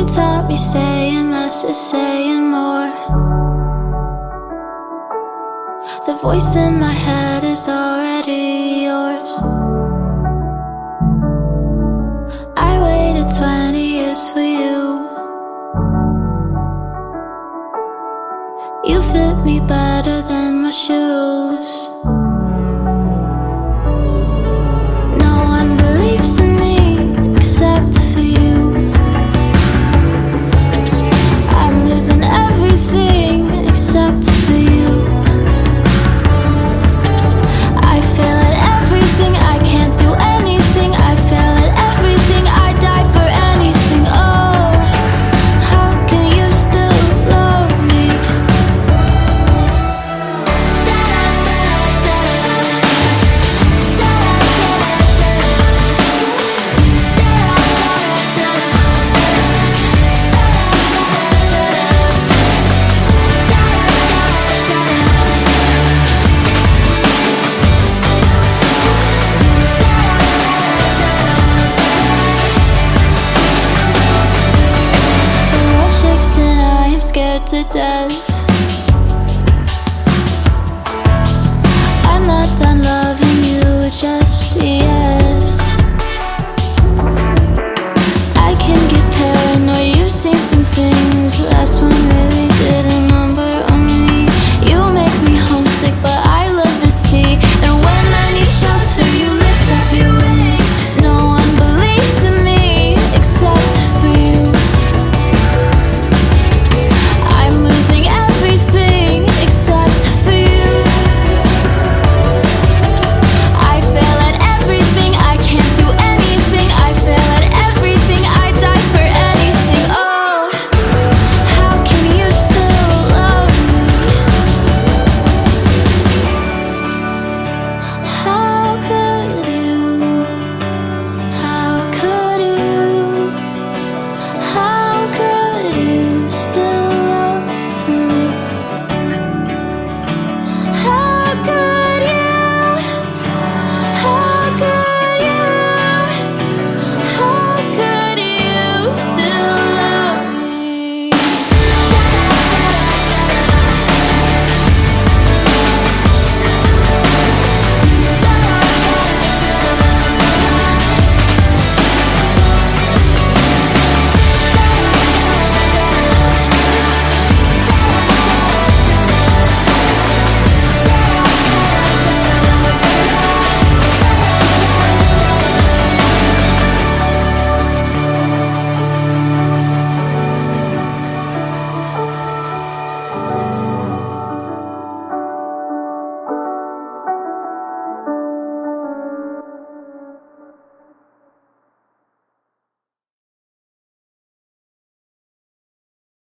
You taught me saying less is saying more. The voice in my head is already yours. I waited 20 years for you. You fit me better than my shoes. No one believes in me except for you. I'm losing everything except for you. I fail at everything, I can't do anything. I fail at everything, I die for anything. Oh, how can you still love me? The world shakes and I am scared to death.